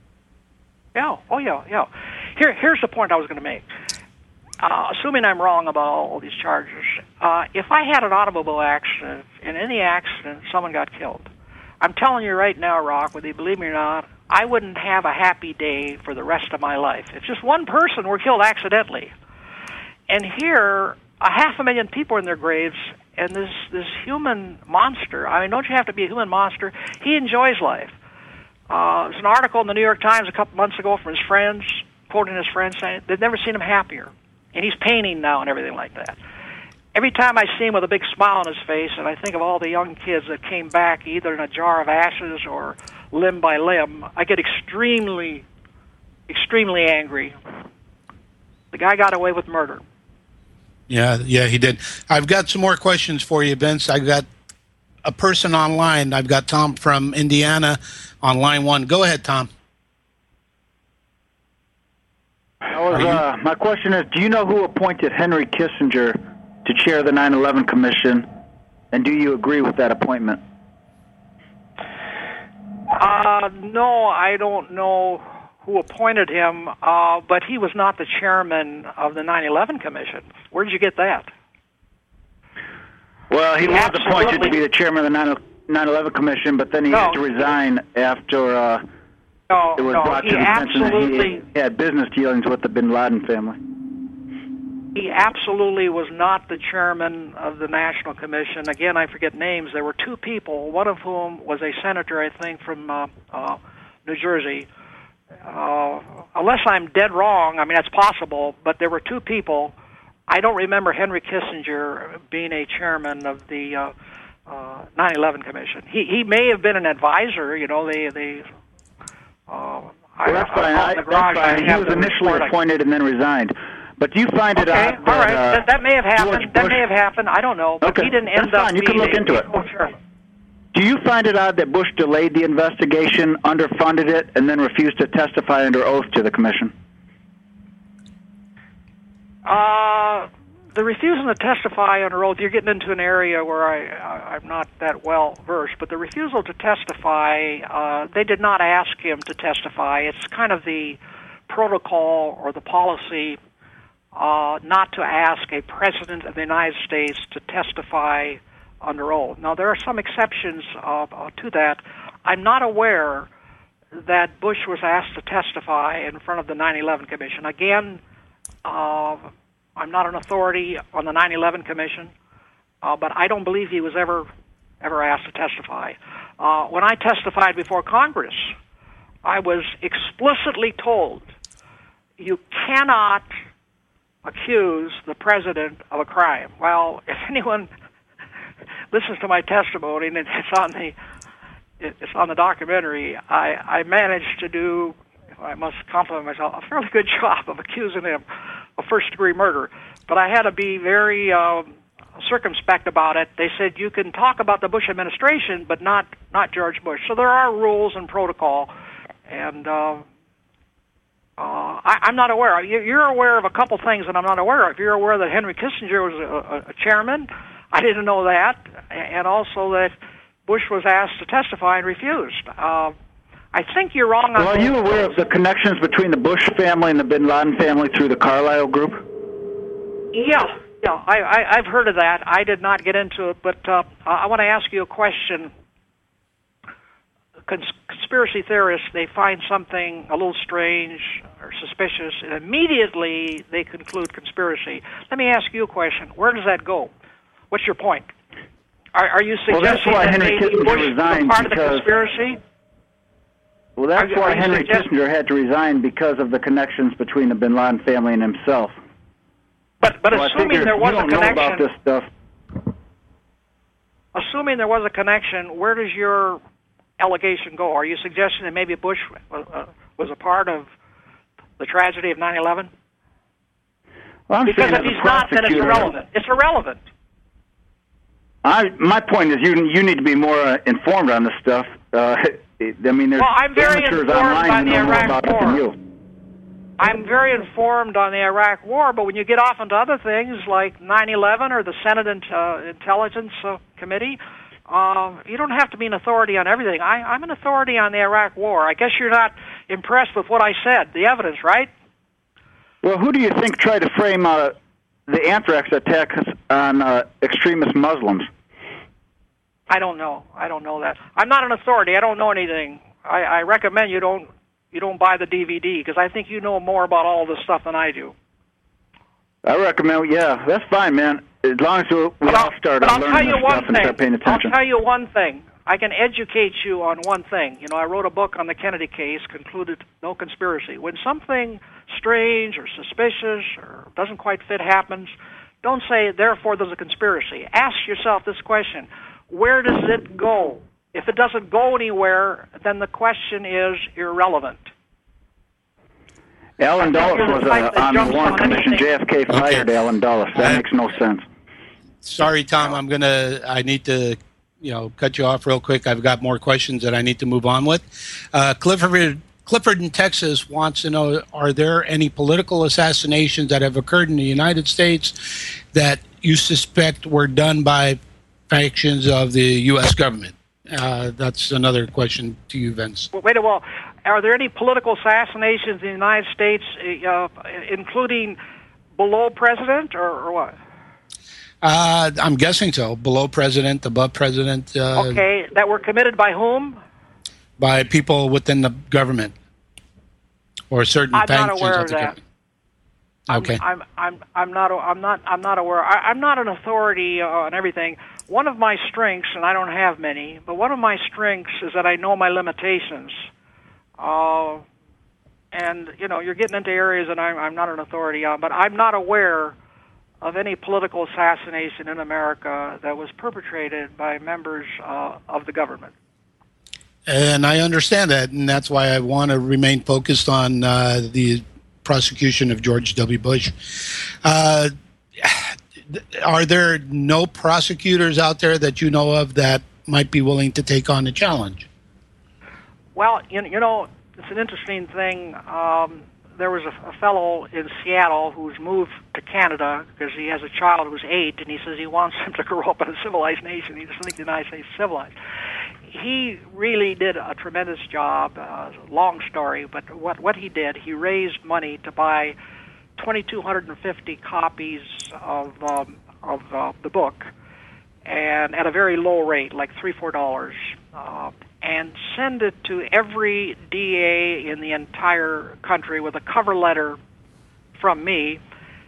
S3: Yeah, oh yeah, yeah. Here, here's the point I was going to make. Uh, assuming I'm wrong about all these charges, uh, if I had an automobile accident, and in the accident someone got killed, I'm telling you right now, Rock, whether you believe me or not, I wouldn't have a happy day for the rest of my life. If just one person were killed accidentally, and here a half a million people are in their graves, and this this human monster, I mean, don't you have to be a human monster? He enjoys life. Uh, there's an article in the New York Times a couple months ago from his friends, quoting his friends saying they've never seen him happier. And he's painting now and everything like that. Every time I see him with a big smile on his face, and I think of all the young kids that came back either in a jar of ashes or limb by limb, I get extremely, extremely angry. The guy got away with murder.
S2: Yeah, yeah, he did. I've got some more questions for you, Vince. I got a person online. I've got Tom from Indiana on line one. Go ahead, Tom.
S9: I was, uh, my question is, do you know who appointed Henry Kissinger to chair the nine eleven Commission, and do you agree with that appointment?
S3: Uh, no, I don't know who appointed him, uh, but he was not the chairman of the nine eleven Commission. Where did you get that?
S9: Well, he,
S3: He
S9: was
S3: absolutely-
S9: appointed to be the chairman of the nine eleven Commission, but then he
S3: No.
S9: had to resign after uh,
S3: No,
S9: it was
S3: no,
S9: brought
S3: he
S9: to the attention that
S3: absolutely,
S9: he had business dealings with the bin Laden family.
S3: he absolutely was not the chairman of the National Commission. Again, I forget names. There were two people, one of whom was a senator, I think, from uh, uh, New Jersey. Uh, unless I'm dead wrong, I mean, that's possible, but there were two people. I don't remember Henry Kissinger being a chairman of the uh, uh, nine eleven Commission. He he may have been an advisor. You know, they they. Uh,
S9: Well, that's
S3: I,
S9: fine.
S3: I,
S9: I,
S3: in the
S9: that's
S3: garage, I
S9: fine. He
S3: have
S9: was
S3: the
S9: initially
S3: report.
S9: appointed and then resigned. But do you find it
S3: Okay,
S9: odd that,
S3: all right.
S9: uh,
S3: that, that may have happened.
S9: George
S3: That
S9: Bush-
S3: may have happened. I don't know. But
S9: Okay,
S3: he didn't end
S9: that's
S3: up
S9: fine. You can
S3: being
S9: look
S3: a-
S9: into it.
S3: Oh, sure.
S9: Do you find it odd that Bush delayed the investigation, underfunded it, and then refused to testify under oath to the commission?
S3: Uh, the refusal to testify under oath, you're getting into an area where I, I, I'm not that well versed, but the refusal to testify, uh, they did not ask him to testify. It's kind of the protocol or the policy uh, not to ask a president of the United States to testify under oath. Now, there are some exceptions uh, uh, to that. I'm not aware that Bush was asked to testify in front of the nine eleven Commission. Again, uh, I'm not an authority on the nine eleven Commission, uh, but I don't believe he was ever ever asked to testify. Uh, when I testified before Congress, I was explicitly told you cannot accuse the president of a crime. Well, if anyone listens to my testimony, and it's on the it's on the documentary, I, I managed to do, I must compliment myself, a fairly good job of accusing him of first-degree murder. But I had to be very um, circumspect about it. They said you can talk about the Bush administration, but not not George Bush. So there are rules and protocol, and uh, uh, I, I'm not aware. You, you're aware of a couple things that I'm not aware of. You're aware that Henry Kissinger was a, a, a chairman. I didn't know that, and also that Bush was asked to testify and refused. Uh, I think you're wrong on
S9: Well, are you
S3: both
S9: aware
S3: things.
S9: of the connections between the Bush family and the bin Laden family through the Carlyle Group?
S3: Yeah, yeah, I, I, I've heard of that. I did not get into it, but uh, I want to ask you a question. Cons- conspiracy theorists, they find something a little strange or suspicious, and immediately they conclude conspiracy. Let me ask you a question. Where does that go? What's your point? Are, are you
S9: Well, that's
S3: suggesting
S9: why
S3: that
S9: Henry
S3: maybe
S9: Kissinger
S3: Bush was
S9: resigned,
S3: part of the
S9: because-
S3: conspiracy?
S9: Well, that's
S3: Are you-
S9: why
S3: are you
S9: Henry
S3: suggesting-
S9: Kissinger had to resign, because of the connections between the bin Laden family and himself.
S3: But but
S9: So I
S3: assuming
S9: figure
S3: there
S9: if
S3: was
S9: you
S3: a
S9: don't know about
S3: connection,
S9: this stuff.
S3: assuming there was a connection, where does your allegation go? Are you suggesting that maybe Bush was, uh, was a part of the tragedy of nine eleven?
S9: Well, I'm
S3: Because
S9: saying
S3: if
S9: as a
S3: he's not, then it's
S9: prosecutor-
S3: irrelevant. It's irrelevant.
S9: I, my point is, you you need to be more uh, informed on this stuff. Uh, I mean, there's
S3: Well, I'm very
S9: amateurs
S3: informed
S9: online
S3: on
S9: who
S3: the
S9: know more
S3: Iraq
S9: about it than
S3: War.
S9: you.
S3: I'm very informed on the Iraq War, but when you get off into other things like nine eleven or the Senate uh, Intelligence uh, Committee, um, you don't have to be an authority on everything. I, I'm an authority on the Iraq War. I guess you're not impressed with what I said, the evidence, right?
S9: Well, who do you think tried to frame uh, the anthrax attacks on uh, extremist Muslims?
S3: I don't know. I don't know that. I'm not an authority. I don't know anything. I, I recommend you don't you don't buy the D V D because I think you know more about all this stuff than I do.
S9: I recommend, yeah, that's fine, man. As long as we
S3: But
S9: all
S3: I'll,
S9: start
S3: but I'll
S9: learning
S3: tell
S9: this
S3: you one
S9: stuff and
S3: thing.
S9: start paying attention.
S3: I'll tell you one thing. I can educate you on one thing. You know, I wrote a book on the Kennedy case, concluded no conspiracy. When something strange or suspicious or doesn't quite fit happens, don't say, therefore there's a conspiracy. Ask yourself this question. Where does it go? If it doesn't go anywhere, then the question is irrelevant.
S9: Alan Dulles was uh, on the Warren Commission. J F K fired
S2: Okay.
S9: Alan Dulles. That
S2: I-
S9: makes no sense.
S2: Sorry, Tom. I'm gonna. I need to you know, cut you off real quick. I've got more questions that I need to move on with. Uh, Clifford, Clifford in Texas wants to know, are there any political assassinations that have occurred in the United States that you suspect were done by factions of the U S government? Uh, that's another question to you, Vince.
S3: Well, wait a while. Are there any political assassinations in the United States, uh, including below president, or, or what?
S2: Uh, I'm guessing so. Below president, above president. Uh,
S3: okay, that were committed by whom?
S2: By people within the government, or certain
S3: I'm
S2: factions
S3: not aware
S2: of
S3: of
S2: the
S3: that.
S2: government. Okay.
S3: I'm, I'm, I'm, I'm not, I'm not, I'm not aware. I, I'm not an authority on everything. One of my strengths, and I don't have many, but one of my strengths is that I know my limitations. Uh, and you know, you're getting into areas that I'm, I'm not an authority on, but I'm not aware of any political assassination in America that was perpetrated by members uh, of the government.
S2: And I understand that, and that's why I want to remain focused on uh, the prosecution of George W. Bush. Uh, are there no prosecutors out there that you know of that might be willing to take on the challenge?
S3: Well, you, you know, it's an interesting thing. Um, there was a, a fellow in Seattle who's moved to Canada because he has a child who's eight, and he says he wants him to grow up in a civilized nation. He doesn't think the United States is civilized. He really did a tremendous job. Uh, long story, but what what he did, he raised money to buy two thousand two hundred fifty copies of um, of uh, the book, and at a very low rate, like three four dollars, uh, and send it to every D A in the entire country with a cover letter from me.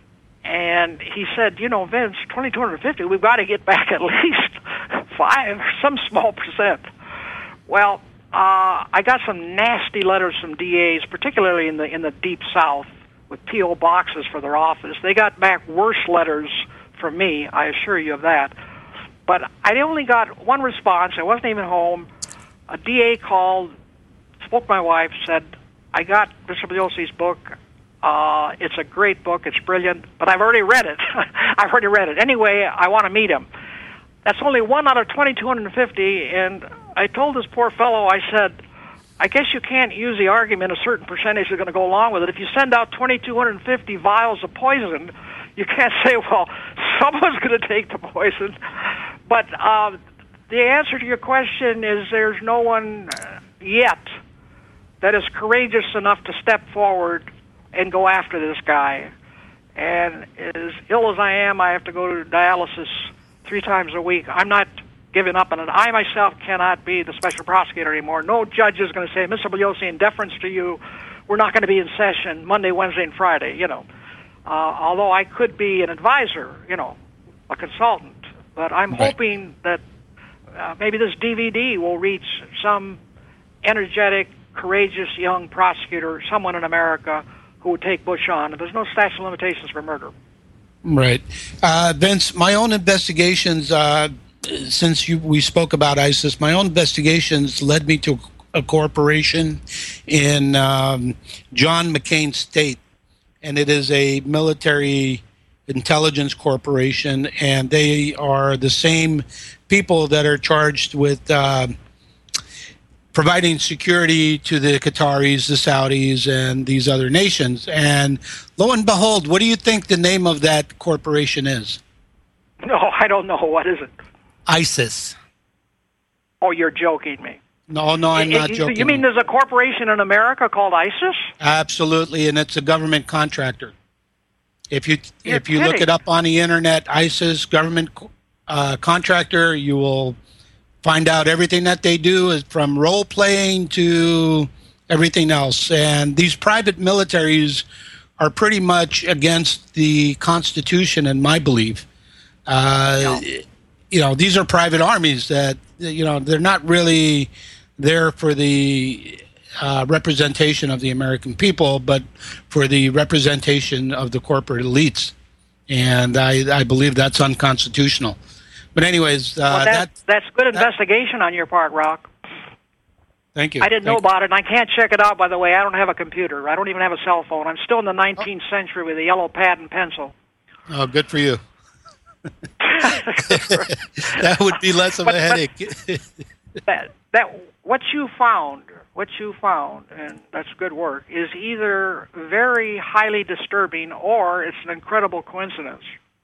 S3: And he said, you know, Vince, two thousand two hundred fifty, we've got to get back at least five, some small percent. Well, uh, I got some nasty letters from D As, particularly in the in the deep South, with P O boxes for their office. They got back worse letters from me, I assure you of that. But I only got one response. I wasn't even home. A D A called, spoke to my wife, said, I got Mister Bugliosi's book. Uh, it's a great book. It's brilliant, but I've already read it. I've already read it. Anyway, I want to meet him. That's only one out of two thousand two hundred fifty, and I told this poor fellow, I said, I guess you can't use the argument a certain percentage is going to go along with it. If you send out two thousand two hundred fifty vials of poison, you can't say, well, someone's going to take the poison. But uh, the answer to your question is there's no one yet that is courageous enough to step forward and go after this guy. And as ill as I am, I have to go to dialysis three times a week. I'm not giving up on it. I myself cannot be the special prosecutor anymore. No judge is going to say, Mister Bugliosi, in deference to you, we're not going to be in session Monday, Wednesday, and Friday, you know. Uh, although I could be an advisor, you know, a consultant. But I'm right. hoping that uh, maybe this D V D will reach some energetic, courageous young prosecutor, someone in America who would take Bush on. There's no statute of limitations for murder.
S2: Right. Uh, Vince, my own investigations, uh, since you, we spoke about ISIS, my own investigations led me to a corporation in um, John McCain State, and it is a military intelligence corporation, and they are the same people that are charged with uh, providing security to the Qataris, the Saudis, and these other nations. And lo and behold, what do you think the name of that corporation is?
S3: No, I don't know. What is it?
S2: ISIS.
S3: Oh, you're joking me.
S2: No, no, I'm
S3: it,
S2: not
S3: it,
S2: joking.
S3: You mean there's a corporation in America called ISIS?
S2: Absolutely, and it's a government contractor. If you
S3: You're
S2: if you
S3: kidding.
S2: look it up on the internet, ISIS, government uh, contractor, you will find out everything that they do, is from role playing to everything else. And these private militaries are pretty much against the Constitution, in my belief. Uh,
S3: No.
S2: You know, these are private armies that, you know, they're not really there for the uh, representation of the American people, but for the representation of the corporate elites. And I, I believe that's unconstitutional. But anyways, uh,
S3: well, that,
S2: that,
S3: that's good
S2: that,
S3: investigation on your part, Rock.
S2: Thank you.
S3: I didn't know
S2: Thank
S3: about it, and I can't check it out, by the way. I don't have a computer. I don't even have a cell phone. I'm still in the nineteenth century with a yellow pad and pencil.
S2: Oh, good for you. That would be less of
S3: but,
S2: a headache.
S3: that, that what you found, what you found, and that's good work, is either very highly disturbing or it's an incredible coincidence.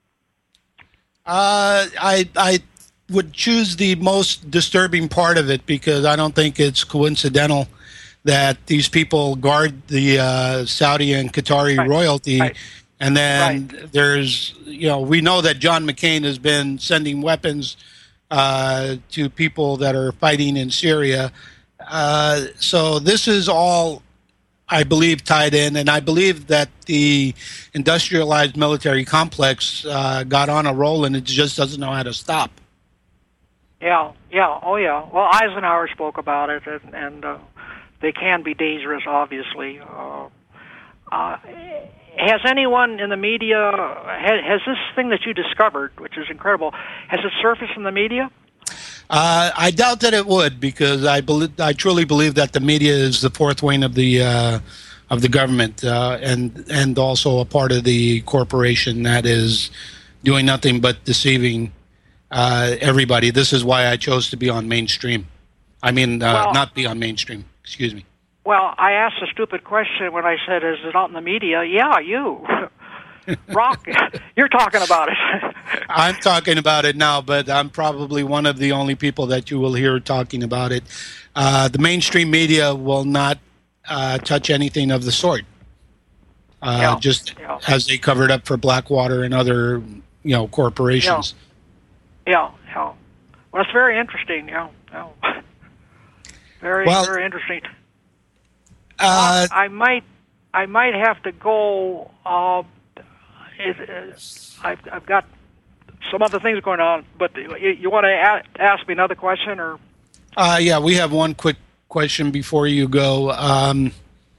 S2: Uh, I I would choose the most disturbing part of it because I don't think it's coincidental that these people guard the uh, Saudi and Qatari
S3: right.
S2: royalty,
S3: right.
S2: and then
S3: right.
S2: there's, you know, we know that John McCain has been sending weapons uh, to people that are fighting in Syria. Uh, so this is all, I believe, tied in, and I believe that the industrialized military complex uh, got on a roll and it just doesn't know how to stop.
S3: Yeah, yeah, oh yeah. Well, Eisenhower spoke about it, and, and uh, they can be dangerous, obviously. Uh, uh, has anyone in the media, has, has this thing that you discovered, which is incredible, has it surfaced in the media?
S2: Uh, I doubt that it would, because I believe, I truly believe that the media is the fourth wing of the uh, of the government, uh, and and also a part of the corporation that is doing nothing but deceiving uh, everybody. This is why I chose to be on mainstream. I mean, uh,
S3: well,
S2: not be on mainstream. Excuse me.
S3: Well, I asked a stupid question when I said, "Is it out in the media?" Yeah, you. Rock, you're talking about it.
S2: I'm talking about it now, but I'm probably one of the only people that you will hear talking about it. Uh, the mainstream media will not uh, touch anything of the sort. Uh,
S3: yeah.
S2: Just
S3: yeah.
S2: as they covered up for Blackwater and other, you know, corporations.
S3: Yeah, yeah. yeah. Well, it's very interesting. Yeah, yeah. Very,
S2: well,
S3: very interesting.
S2: Uh,
S3: I might, I might have to go. Uh, It, uh, I've, I've got some other things going on, but you, you want to a- ask me another question, or?
S2: Uh, yeah, we have one quick question before you go. Um,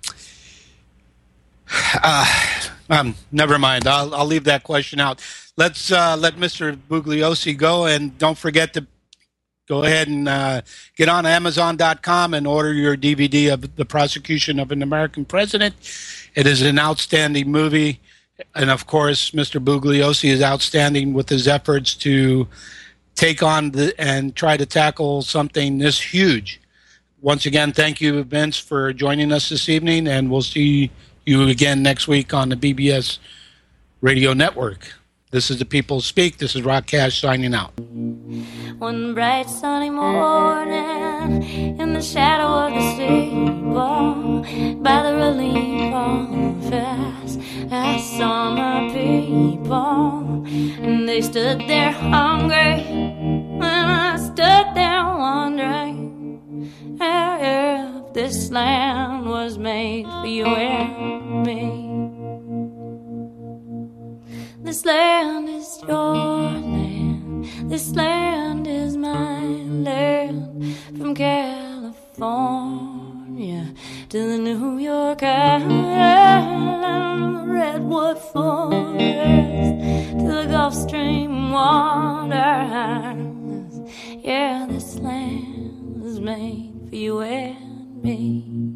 S2: uh, um, never mind. I'll, I'll leave that question out. Let's uh, let Mister Bugliosi go, and don't forget to go ahead and uh, get on Amazon dot com and order your D V D of The Prosecution of an American President. It is an outstanding movie. And, of course, Mister Bugliosi is outstanding with his efforts to take on the, and try to tackle something this huge. Once again, thank you, Vince, for joining us this evening, and we'll see you again next week on the B B S Radio Network. This is The People Speak. This is Rock Cash signing out.
S1: One bright sunny morning, in the shadow of the steeple, by the relief office, I saw my people, and they stood there hungry, and I stood there wondering if this land was made for you and me. This land is your land, this land is my land, from California to the New York Island, redwood forest to the Gulf Stream waters. Yeah, this land was made for you and me.